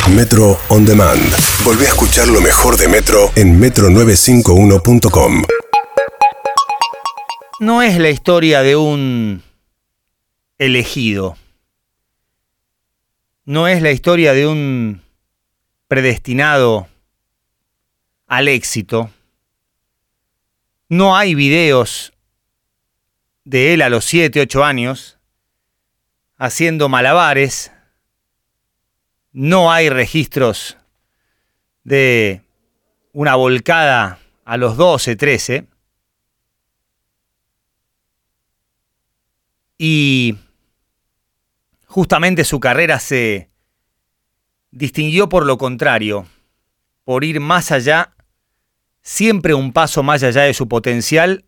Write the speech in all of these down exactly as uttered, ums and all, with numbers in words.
Metro On Demand. Volvé a escuchar lo mejor de Metro en metro novecientos cincuenta y uno punto com. No es la historia de un elegido. No es la historia de un predestinado al éxito. No hay videos de él a los siete, ocho años haciendo malabares. No hay registros de una volcada a los doce, trece. Y justamente su carrera se distinguió por lo contrario, por ir más allá, siempre un paso más allá de su potencial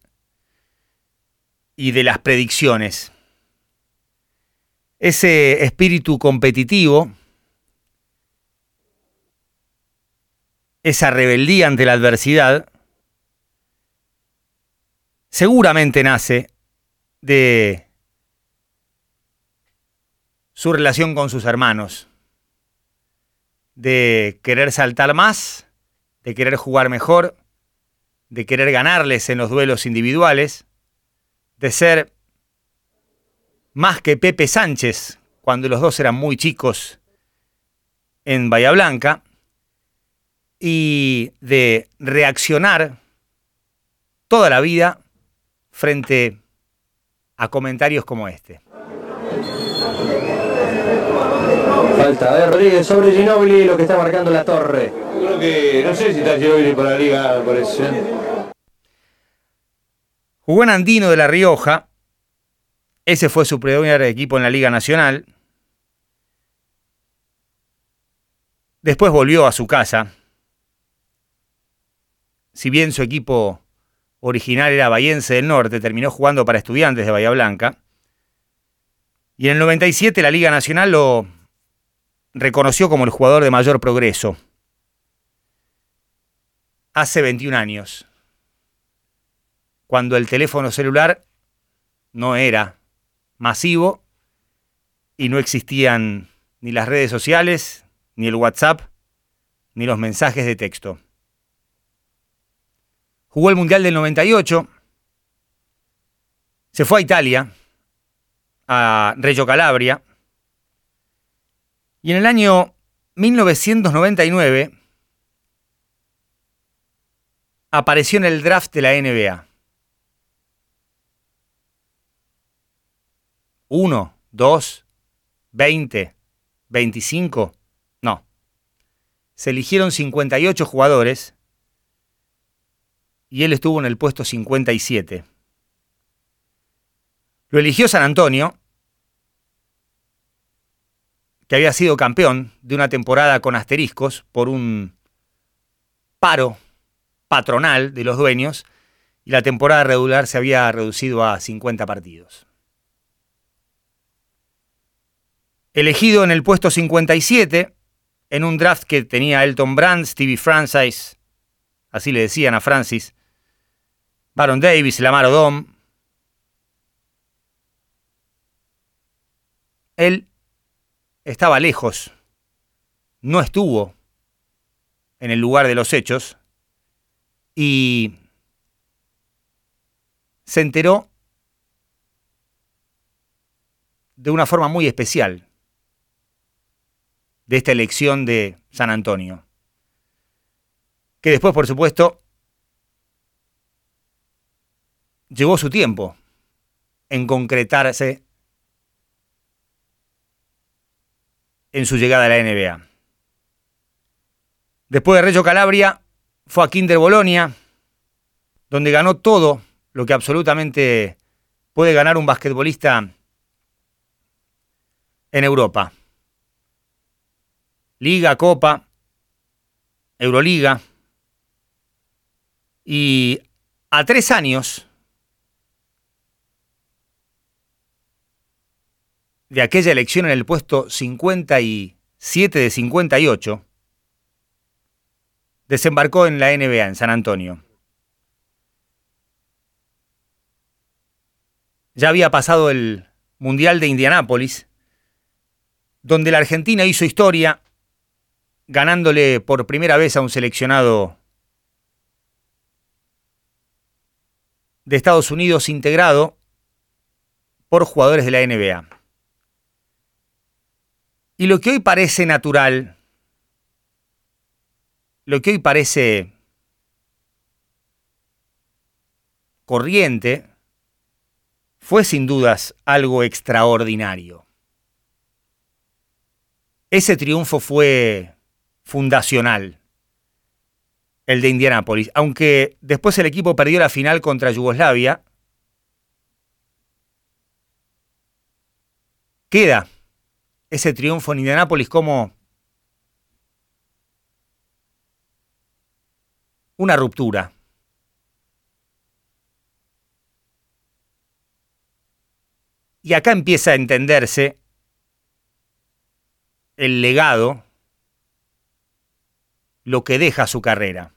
y de las predicciones. Ese espíritu competitivo, esa rebeldía ante la adversidad, seguramente nace de su relación con sus hermanos, de querer saltar más, de querer jugar mejor, de querer ganarles en los duelos individuales, de ser más que Pepe Sánchez, cuando los dos eran muy chicos en Bahía Blanca, y de reaccionar toda la vida frente a comentarios como este. Falta, a ver, Rodríguez sobre Ginóbili, lo que está marcando la torre. Yo creo que, no sé si está Ginóbili por la liga, me parece. Jugó en Andino de La Rioja. Ese fue su primer equipo en la Liga Nacional. Después volvió a su casa. Si bien su equipo original era Bahiense del Norte, terminó jugando para Estudiantes de Bahía Blanca. Y en el noventa y siete la Liga Nacional lo reconoció como el jugador de mayor progreso. Hace veintiún años, cuando el teléfono celular no era masivo y no existían ni las redes sociales, ni el WhatsApp, ni los mensajes de texto. Jugó el Mundial del noventa y ocho, se fue a Italia, a Reggio Calabria, y en el año mil novecientos noventa y nueve apareció en el draft de la N B A. Uno, dos, veinte, veinticinco, no. Se eligieron cincuenta y ocho jugadores y él estuvo en el puesto cincuenta y siete. Lo eligió San Antonio, que había sido campeón de una temporada con asteriscos por un paro patronal de los dueños, y la temporada regular se había reducido a cincuenta partidos. Elegido en el puesto cincuenta y siete, en un draft que tenía Elton Brand, Stevie Francis, así le decían a Francis, Baron Davis, Lamar Odom. Él estaba lejos, no estuvo en el lugar de los hechos y se enteró de una forma muy especial de esta elección de San Antonio, que después, por supuesto, llevó su tiempo en concretarse en su llegada a la N B A. Después de Reggio Calabria, fue a Kinder Bologna, donde ganó todo lo que absolutamente puede ganar un basquetbolista en Europa. Liga, Copa, Euroliga. Y a tres años de aquella elección en el puesto cincuenta y siete de cincuenta y ocho, desembarcó en la N B A, en San Antonio. Ya había pasado el Mundial de Indianápolis, donde la Argentina hizo historia ganándole por primera vez a un seleccionado de Estados Unidos integrado por jugadores de la N B A. Y lo que hoy parece natural, lo que hoy parece corriente, fue sin dudas algo extraordinario. Ese triunfo fue fundacional, el de Indianápolis. Aunque después el equipo perdió la final contra Yugoslavia, queda ese triunfo en Indianápolis como una ruptura. Y acá empieza a entenderse el legado, lo que deja su carrera.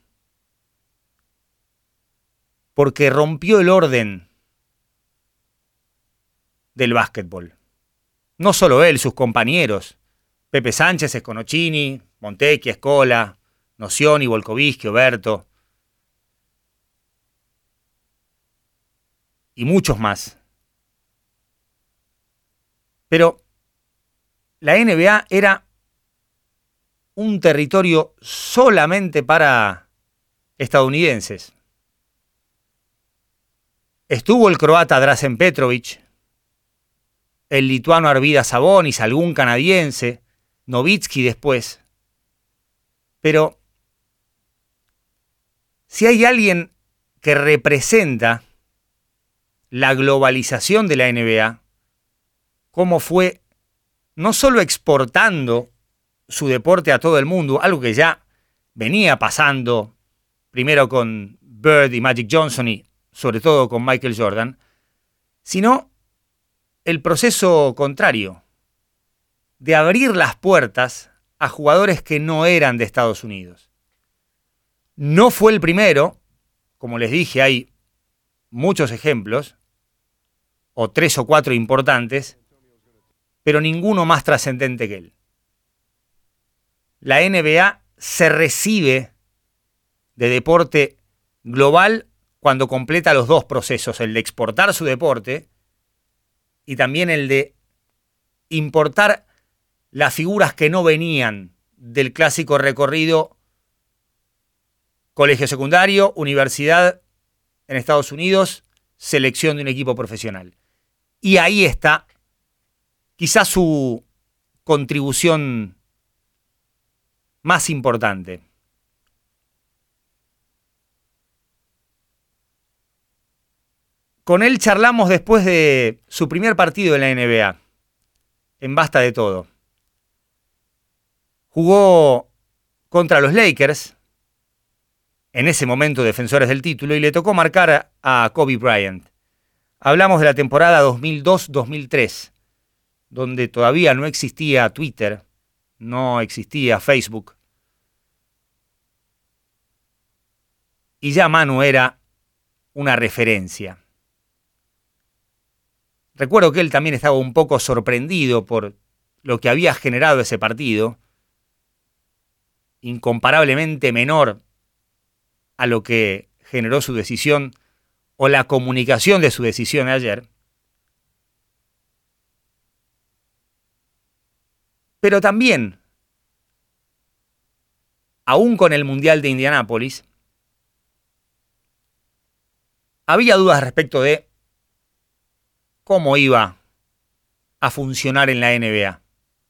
Porque rompió el orden del básquetbol. No solo él, sus compañeros, Pepe Sánchez, Sconocchini, Montecchi, Scola, Nocioni, Volkovitsky, Oberto, y muchos más. Pero la N B A era un territorio solamente para estadounidenses. Estuvo el croata Dražen Petrović, el lituano Arvydas Sabonis, algún canadiense, Nowitzki después. Pero si hay alguien que representa la globalización de la N B A, cómo fue no solo exportando su deporte a todo el mundo, algo que ya venía pasando primero con Bird y Magic Johnson y sobre todo con Michael Jordan, sino el proceso contrario, de abrir las puertas a jugadores que no eran de Estados Unidos. No fue el primero, como les dije, hay muchos ejemplos, o tres o cuatro importantes, pero ninguno más trascendente que él. La N B A se recibe de deporte global cuando completa los dos procesos, el de exportar su deporte y también el de importar las figuras que no venían del clásico recorrido colegio secundario, universidad en Estados Unidos, selección de un equipo profesional. Y ahí está quizás su contribución más importante. Con él charlamos después de su primer partido en la N B A, en Basta de Todo. Jugó contra los Lakers, en ese momento defensores del título, y le tocó marcar a Kobe Bryant. Hablamos de la temporada dos mil dos dos mil tres, donde todavía no existía Twitter, no existía Facebook. Y ya Manu era una referencia. Recuerdo que él también estaba un poco sorprendido por lo que había generado ese partido, incomparablemente menor a lo que generó su decisión o la comunicación de su decisión ayer. Pero también, aún con el Mundial de Indianápolis, había dudas respecto de cómo iba a funcionar en la N B A.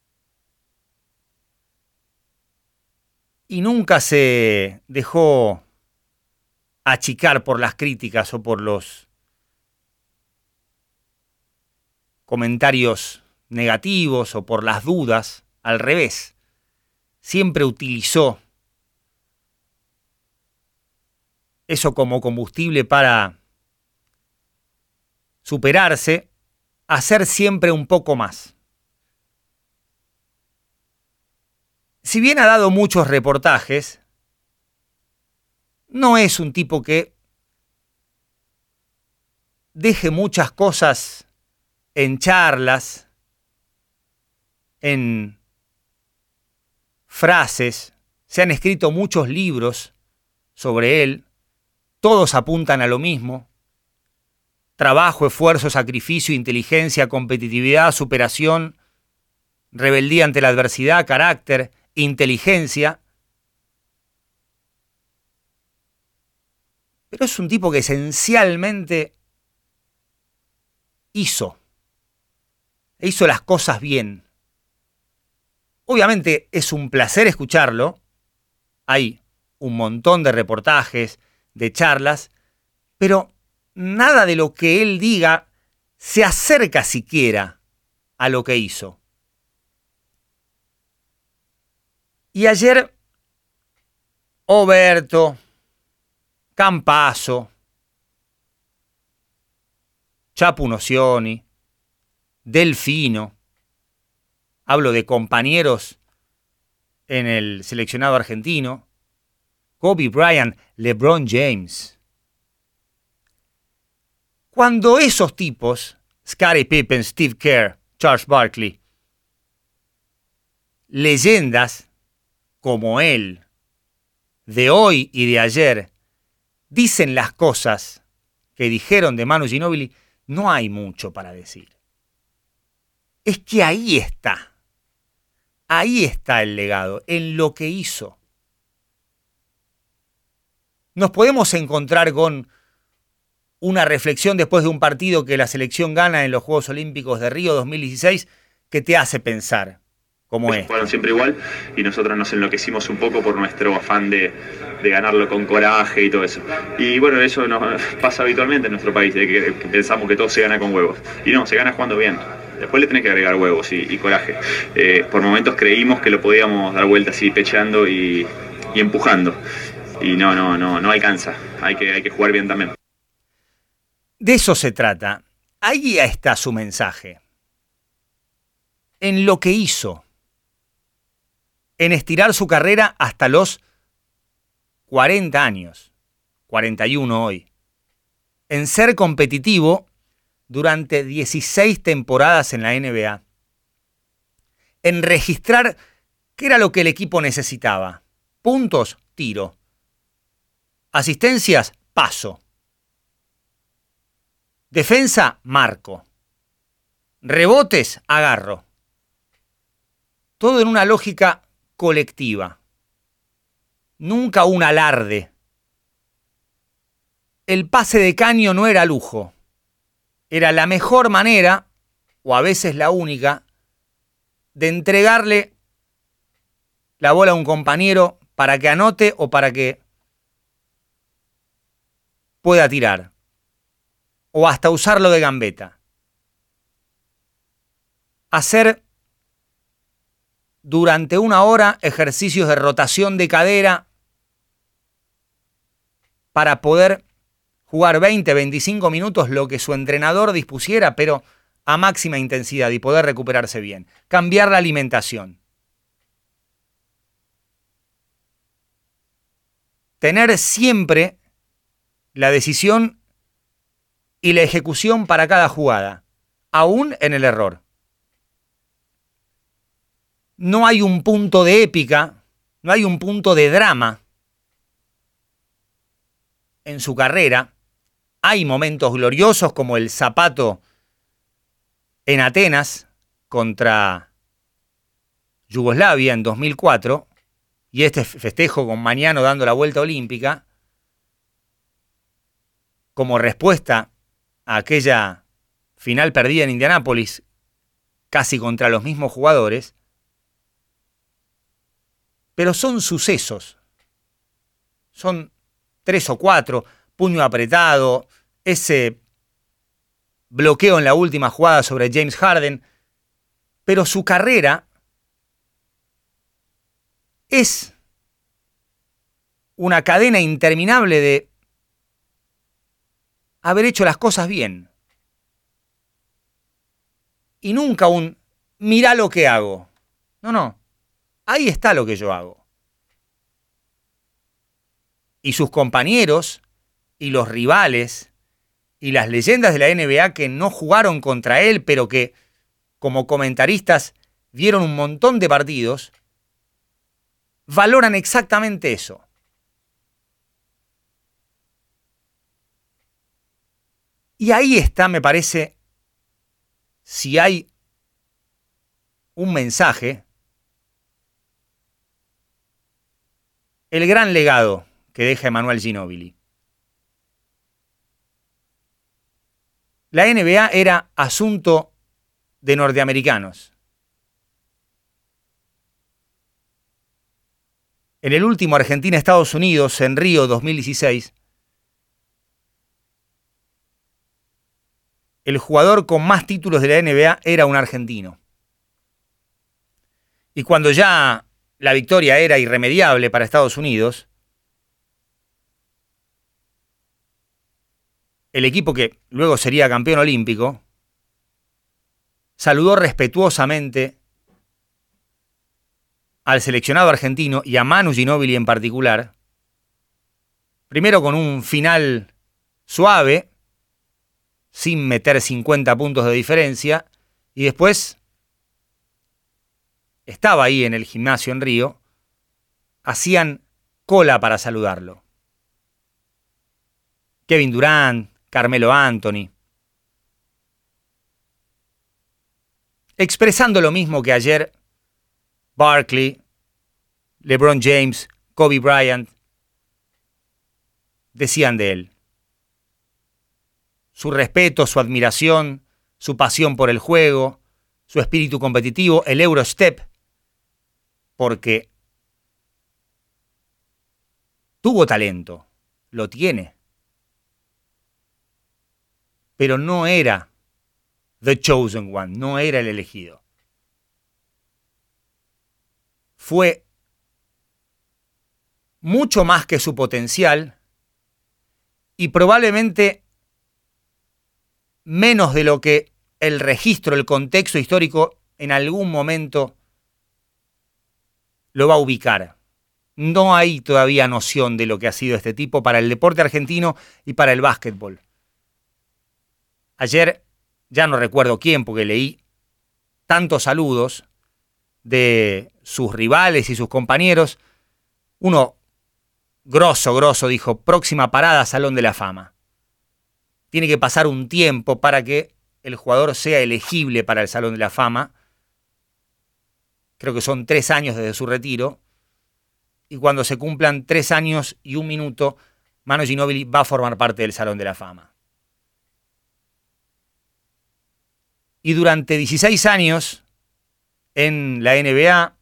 Y nunca se dejó achicar por las críticas o por los comentarios negativos o por las dudas. Al revés, siempre utilizó eso como combustible para superarse, hacer siempre un poco más. Si bien ha dado muchos reportajes, no es un tipo que deje muchas cosas en charlas, en frases, se han escrito muchos libros sobre él, todos apuntan a lo mismo: trabajo, esfuerzo, sacrificio, inteligencia, competitividad, superación, rebeldía ante la adversidad, carácter, inteligencia. Pero es un tipo que esencialmente hizo, hizo las cosas bien. Obviamente es un placer escucharlo. Hay un montón de reportajes, de charlas, pero nada de lo que él diga se acerca siquiera a lo que hizo. Y ayer, Oberto, Campazzo, Chapu Nocioni, Delfino, hablo de compañeros en el seleccionado argentino, Kobe Bryant, LeBron James. Cuando esos tipos, Scottie Pippen, Steve Kerr, Charles Barkley, leyendas como él, de hoy y de ayer, dicen las cosas que dijeron de Manu Ginóbili, no hay mucho para decir. Es que ahí está. Ahí está el legado, en lo que hizo. Nos podemos encontrar con una reflexión después de un partido que la selección gana en los Juegos Olímpicos de Río dos mil dieciséis que te hace pensar, como es. Fueron siempre igual y nosotros nos enloquecimos un poco por nuestro afán de, de ganarlo con coraje y todo eso. Y bueno, eso nos pasa habitualmente en nuestro país, de que, que pensamos que todo se gana con huevos. Y no, se gana jugando bien. Después le tenés que agregar huevos y, y coraje. Eh, por momentos creímos que lo podíamos dar vuelta así, pecheando y, y empujando. Y no, no, no, no alcanza. Hay que, hay que jugar bien también. De eso se trata. Ahí está su mensaje. En lo que hizo. En estirar su carrera hasta los cuarenta años. cuarenta y uno hoy. En ser competitivo durante dieciséis temporadas en la N B A. En registrar qué era lo que el equipo necesitaba. Puntos, tiro. Asistencias, paso. Defensa, marco. Rebotes, agarro. Todo en una lógica colectiva. Nunca un alarde. El pase de caño no era lujo. Era la mejor manera, o a veces la única, de entregarle la bola a un compañero para que anote o para que pueda tirar. O hasta usarlo de gambeta. Hacer durante una hora ejercicios de rotación de cadera para poder jugar veinte, veinticinco minutos, lo que su entrenador dispusiera, pero a máxima intensidad y poder recuperarse bien. Cambiar la alimentación. Tener siempre la decisión y la ejecución para cada jugada, aún en el error. No hay un punto de épica, no hay un punto de drama en su carrera. Hay momentos gloriosos como el zapato en Atenas contra Yugoslavia en dos mil cuatro y este festejo con Magnano dando la vuelta olímpica como respuesta a aquella final perdida en Indianápolis casi contra los mismos jugadores. Pero son sucesos. Son tres o cuatro, puño apretado, ese bloqueo en la última jugada sobre James Harden. Pero su carrera es una cadena interminable de haber hecho las cosas bien. Y nunca un, mirá lo que hago. No, no. Ahí está lo que yo hago. Y sus compañeros, y los rivales, y las leyendas de la N B A que no jugaron contra él, pero que, como comentaristas, vieron un montón de partidos, valoran exactamente eso. Y ahí está, me parece, si hay un mensaje, el gran legado que deja Emmanuel Ginóbili. La N B A era asunto de norteamericanos. En el último Argentina-Estados Unidos, en Río dos mil dieciséis, el jugador con más títulos de la N B A era un argentino. Y cuando ya la victoria era irremediable para Estados Unidos, el equipo que luego sería campeón olímpico saludó respetuosamente al seleccionado argentino y a Manu Ginóbili en particular, primero con un final suave, sin meter cincuenta puntos de diferencia, y después estaba ahí en el gimnasio en Río, hacían cola para saludarlo. Kevin Durant, Carmelo Anthony, expresando lo mismo que ayer Barkley, LeBron James, Kobe Bryant decían de él. Su respeto, su admiración, su pasión por el juego, su espíritu competitivo, el Eurostep, porque tuvo talento, lo tiene, pero no era the chosen one, no era el elegido. Fue mucho más que su potencial y probablemente menos de lo que el registro, el contexto histórico en algún momento lo va a ubicar. No hay todavía noción de lo que ha sido este tipo para el deporte argentino y para el básquetbol. Ayer, ya no recuerdo quién, porque leí tantos saludos de sus rivales y sus compañeros. Uno grosso, grosso, dijo, próxima parada, Salón de la Fama. Tiene que pasar un tiempo para que el jugador sea elegible para el Salón de la Fama. Creo que son tres años desde su retiro. Y cuando se cumplan tres años y un minuto, Manu Ginóbili va a formar parte del Salón de la Fama. Y durante dieciséis años en la N B A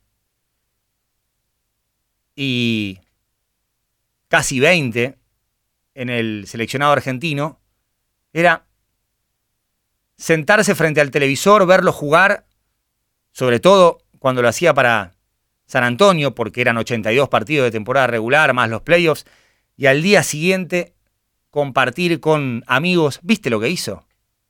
y casi veinte en el seleccionado argentino, era sentarse frente al televisor, verlo jugar, sobre todo cuando lo hacía para San Antonio, porque eran ochenta y dos partidos de temporada regular, más los playoffs, y al día siguiente compartir con amigos. ¿Viste lo que hizo?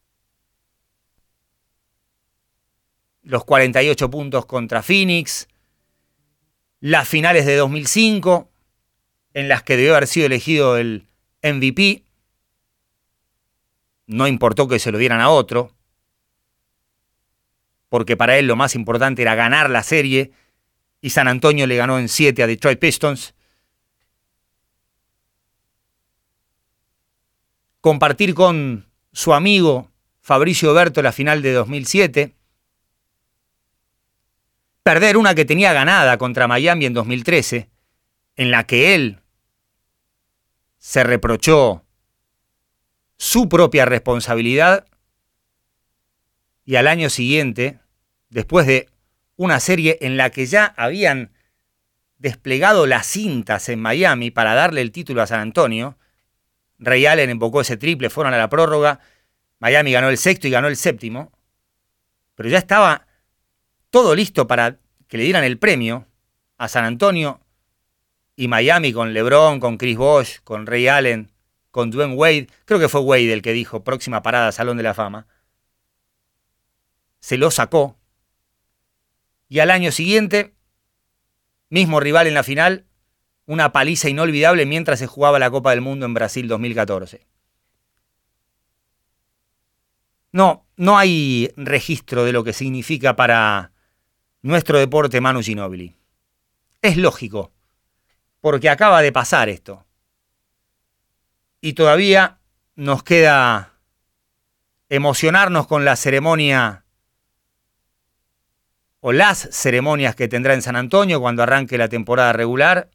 Los cuarenta y ocho puntos contra Phoenix, las finales de dos mil cinco, en las que debió haber sido elegido el M V P. No importó que se lo dieran a otro, porque para él lo más importante era ganar la serie, y San Antonio le ganó en siete a Detroit Pistons. Compartir con su amigo Fabricio Berto la final de dos mil siete. Perder una que tenía ganada contra Miami en dos mil trece, en la que él se reprochó su propia responsabilidad, y al año siguiente, después de una serie en la que ya habían desplegado las cintas en Miami para darle el título a San Antonio, Ray Allen embocó ese triple, fueron a la prórroga, Miami ganó el sexto y ganó el séptimo, pero ya estaba todo listo para que le dieran el premio a San Antonio y Miami, con LeBron, con Chris Bosh, con Ray Allen, con Dwayne Wade. Creo que fue Wade el que dijo próxima parada, Salón de la Fama. Se lo sacó. Y al año siguiente, mismo rival en la final, una paliza inolvidable mientras se jugaba la Copa del Mundo en Brasil dos mil catorce. No, no hay registro de lo que significa para nuestro deporte Manu Ginóbili. Es lógico, porque acaba de pasar esto. Y todavía nos queda emocionarnos con la ceremonia o las ceremonias que tendrá en San Antonio cuando arranque la temporada regular.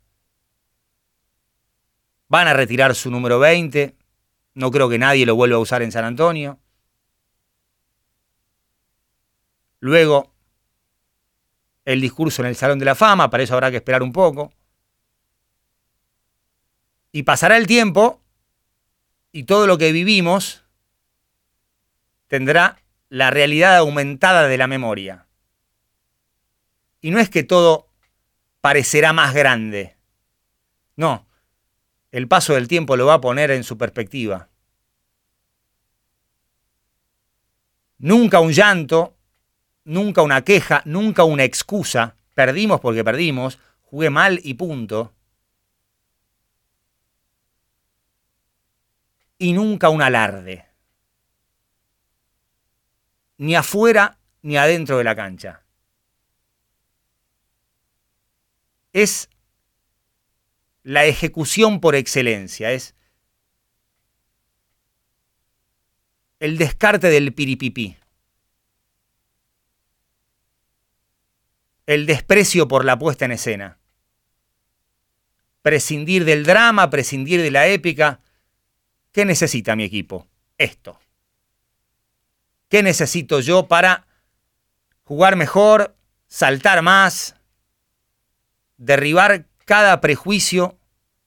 Van a retirar su número veinte. No creo que nadie lo vuelva a usar en San Antonio. Luego, el discurso en el Salón de la Fama, para eso habrá que esperar un poco. Y pasará el tiempo y todo lo que vivimos tendrá la realidad aumentada de la memoria. Y no es que todo parecerá más grande. No, el paso del tiempo lo va a poner en su perspectiva. Nunca un llanto, nunca una queja, nunca una excusa. Perdimos porque perdimos, jugué mal y punto. Y nunca un alarde. Ni afuera ni adentro de la cancha. Es la ejecución por excelencia, es el descarte del piripipí, el desprecio por la puesta en escena, prescindir del drama, prescindir de la épica. ¿Qué necesita mi equipo? Esto. ¿Qué necesito yo para jugar mejor, saltar más, derribar cada prejuicio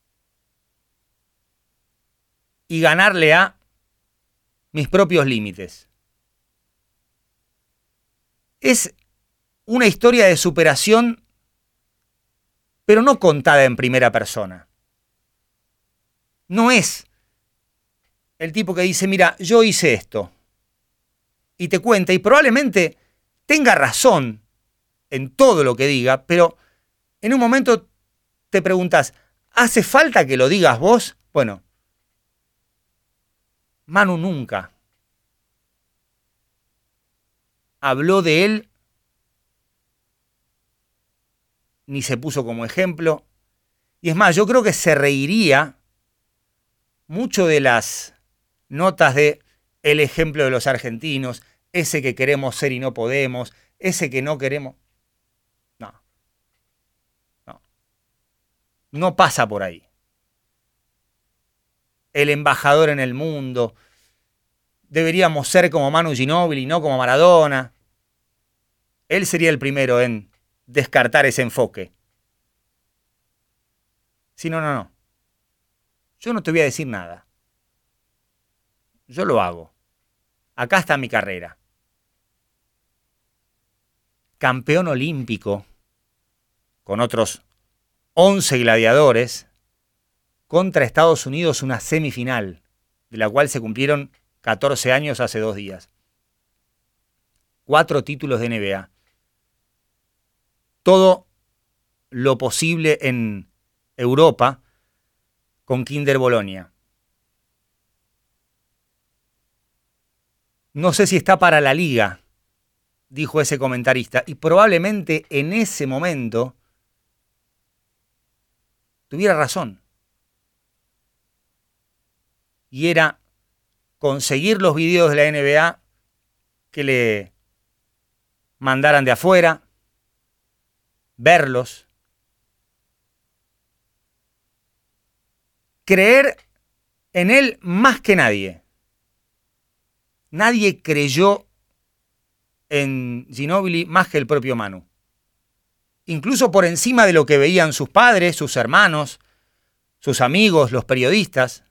y ganarle a mis propios límites? Es una historia de superación, pero no contada en primera persona. No es el tipo que dice, mira, yo hice esto, y te cuenta, y probablemente tenga razón en todo lo que diga, pero en un momento te preguntas, ¿hace falta que lo digas vos? Bueno, Manu nunca habló de él, ni se puso como ejemplo. Y es más, yo creo que se reiría mucho de las notas de el ejemplo de los argentinos, ese que queremos ser y no podemos, ese que no queremos. No, no, no pasa por ahí. El embajador en el mundo, deberíamos ser como Manu Ginóbili, no como Maradona. Él sería el primero en descartar ese enfoque. Sí, no, no, no. Yo no te voy a decir nada. Yo lo hago. Acá está mi carrera. Campeón olímpico, con otros once gladiadores, contra Estados Unidos, una semifinal, de la cual se cumplieron catorce años hace dos días. Cuatro títulos de N B A. Todo lo posible en Europa con Kinder Bologna. No sé si está para la liga, dijo ese comentarista, y probablemente en ese momento tuviera razón. Y era conseguir los videos de la N B A que le mandaran de afuera, verlos, creer en él más que nadie. Nadie creyó en Ginóbili más que el propio Manu. Incluso por encima de lo que veían sus padres, sus hermanos, sus amigos, los periodistas.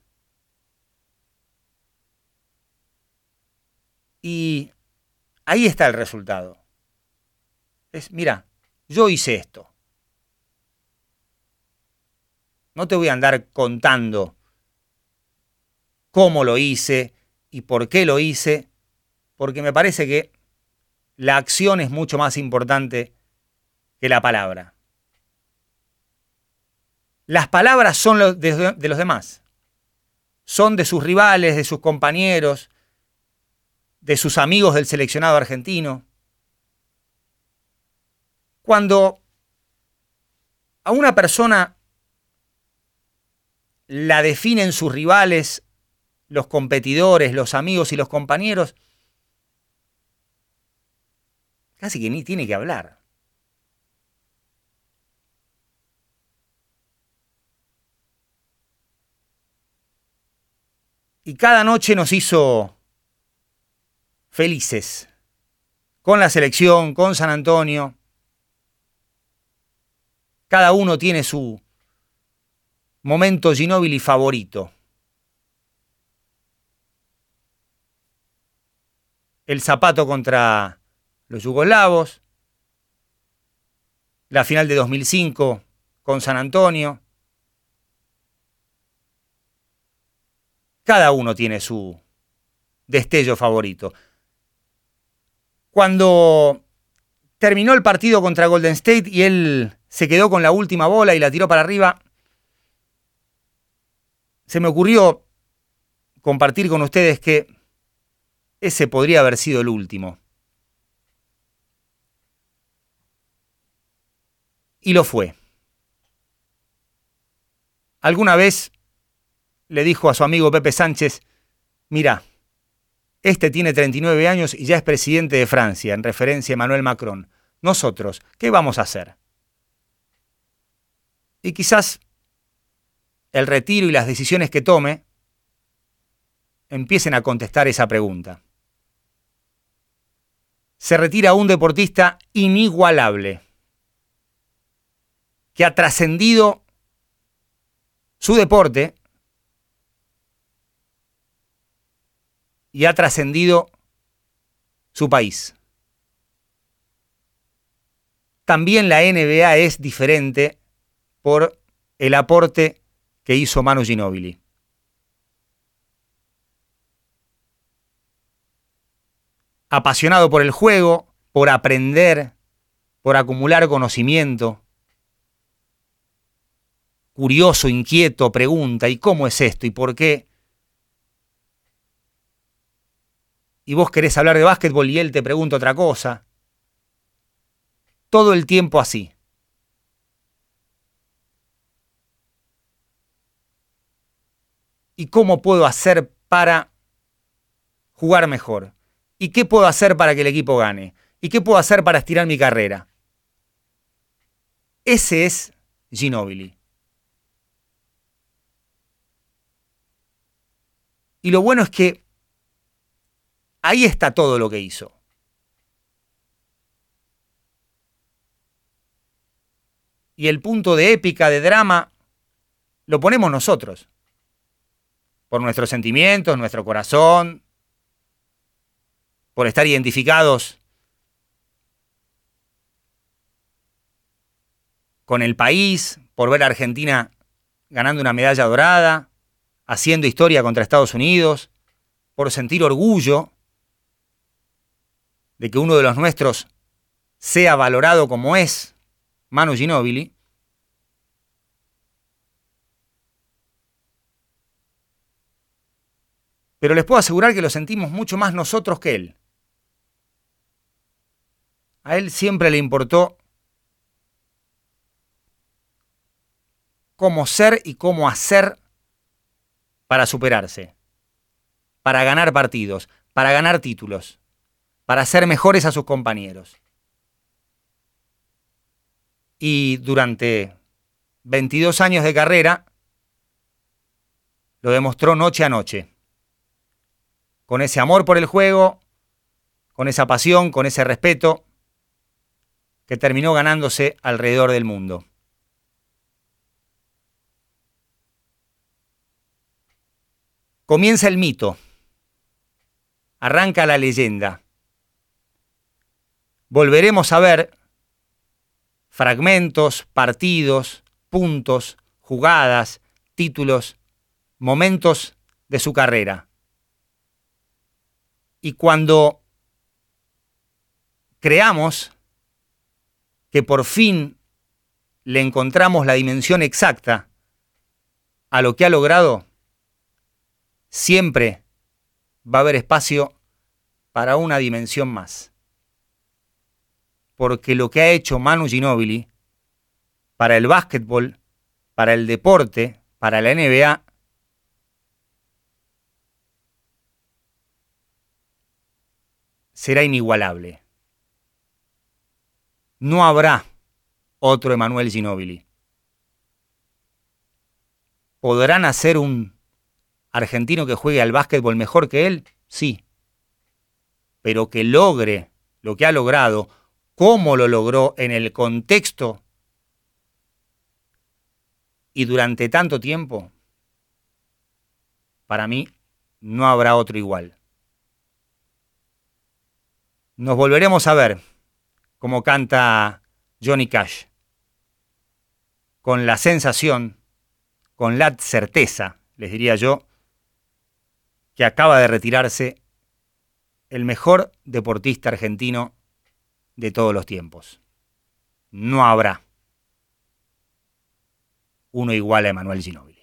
Y ahí está el resultado. Es, mira, yo hice esto. No te voy a andar contando cómo lo hice y por qué lo hice, porque me parece que la acción es mucho más importante que la palabra. Las palabras son de los demás. Son de sus rivales, de sus compañeros, de sus amigos del seleccionado argentino. Cuando a una persona la definen sus rivales, los competidores, los amigos y los compañeros, casi que ni tiene que hablar. Y cada noche nos hizo felices, con la selección, con San Antonio. Cada uno tiene su momento Ginóbili favorito. El zapato contra los yugoslavos, la final de dos mil cinco con San Antonio. Cada uno tiene su destello favorito. Cuando terminó el partido contra Golden State y él se quedó con la última bola y la tiró para arriba, se me ocurrió compartir con ustedes que ese podría haber sido el último. Y lo fue. Alguna vez le dijo a su amigo Pepe Sánchez: mira, este tiene treinta y nueve años y ya es presidente de Francia, en referencia a Emmanuel Macron. Nosotros, ¿qué vamos a hacer? Y quizás el retiro y las decisiones que tome empiecen a contestar esa pregunta. Se retira un deportista inigualable, que ha trascendido su deporte y ha trascendido su país. También la N B A es diferente por el aporte que hizo Manu Ginóbili. Apasionado por el juego, por aprender, por acumular conocimiento. Curioso, inquieto, pregunta: ¿y cómo es esto? ¿Y por qué? Y vos querés hablar de básquetbol y él te pregunta otra cosa. Todo el tiempo así. ¿Y cómo puedo hacer para jugar mejor? ¿Y qué puedo hacer para que el equipo gane? ¿Y qué puedo hacer para estirar mi carrera? Ese es Ginóbili. Y lo bueno es que ahí está todo lo que hizo. Y el punto de épica, de drama, lo ponemos nosotros. Por nuestros sentimientos, nuestro corazón, por estar identificados con el país, por ver a Argentina ganando una medalla dorada, haciendo historia contra Estados Unidos, por sentir orgullo de que uno de los nuestros sea valorado como es Manu Ginóbili. Pero les puedo asegurar que lo sentimos mucho más nosotros que él. A él siempre le importó cómo ser y cómo hacer para superarse, para ganar partidos, para ganar títulos, para ser mejores a sus compañeros. Y durante veintidós años de carrera lo demostró noche a noche, con ese amor por el juego, con esa pasión, con ese respeto, que terminó ganándose alrededor del mundo. Comienza el mito, arranca la leyenda. Volveremos a ver fragmentos, partidos, puntos, jugadas, títulos, momentos de su carrera. Y cuando creamos que por fin le encontramos la dimensión exacta a lo que ha logrado, siempre va a haber espacio para una dimensión más. Porque lo que ha hecho Manu Ginóbili para el básquetbol, para el deporte, para la N B A, será inigualable. No habrá otro Emanuel Ginóbili. ¿Podrán hacer un argentino que juegue al básquetbol mejor que él? Sí. Pero que logre lo que ha logrado, cómo lo logró en el contexto y durante tanto tiempo, para mí no habrá otro igual. Nos volveremos a ver como canta Johnny Cash, con la sensación, con la certeza, les diría yo, que acaba de retirarse el mejor deportista argentino de todos los tiempos. No habrá uno igual a Emanuel Ginóbili.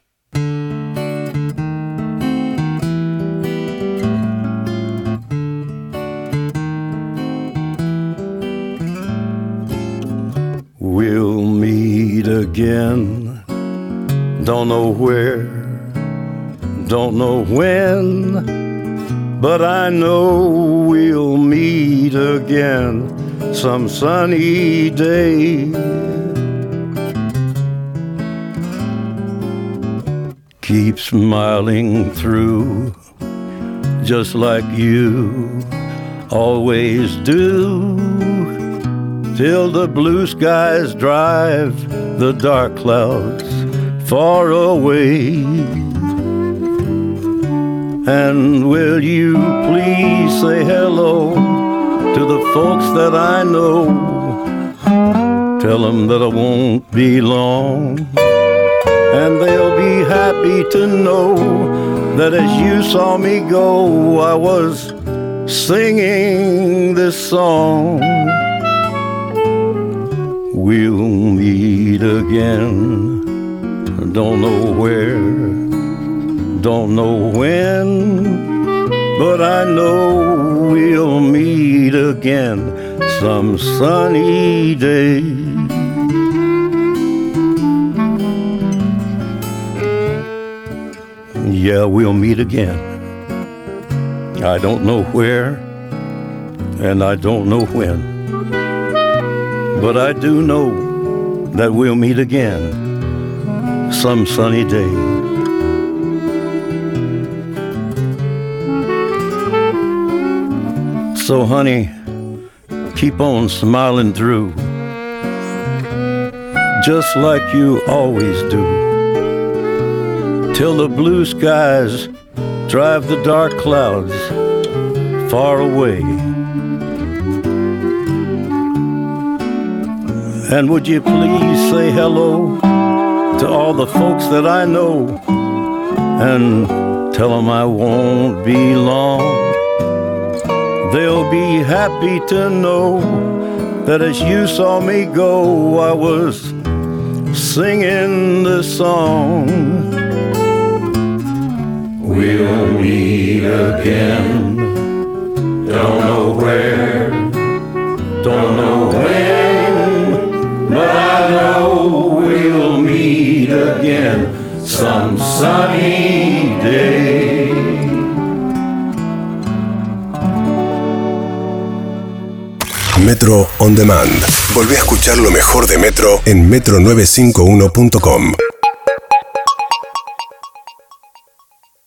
We'll meet again. Don't know where, don't know when, but I know we'll meet again some sunny day. Keep smiling through, just like you always do, till the blue skies drive the dark clouds far away. And will you please say hello to the folks that I know? Tell them that I won't be long, and they'll be happy to know that as you saw me go, I was singing this song. We'll meet again. Don't know where, don't know when, but I know we'll meet again some sunny day. Yeah, we'll meet again. I don't know where, and I don't know when, but I do know that we'll meet again some sunny day. So honey, keep on smiling through, just like you always do, till the blue skies drive the dark clouds far away. And would you please say hello to all the folks that I know, and tell them I won't be long. They'll be happy to know that as you saw me go, I was singing this song. We'll meet again. Don't know where, don't know when, but I know we'll meet again some sunny day. Metro On Demand. Volví a escuchar lo mejor de Metro en metro novecientos cincuenta y uno punto com.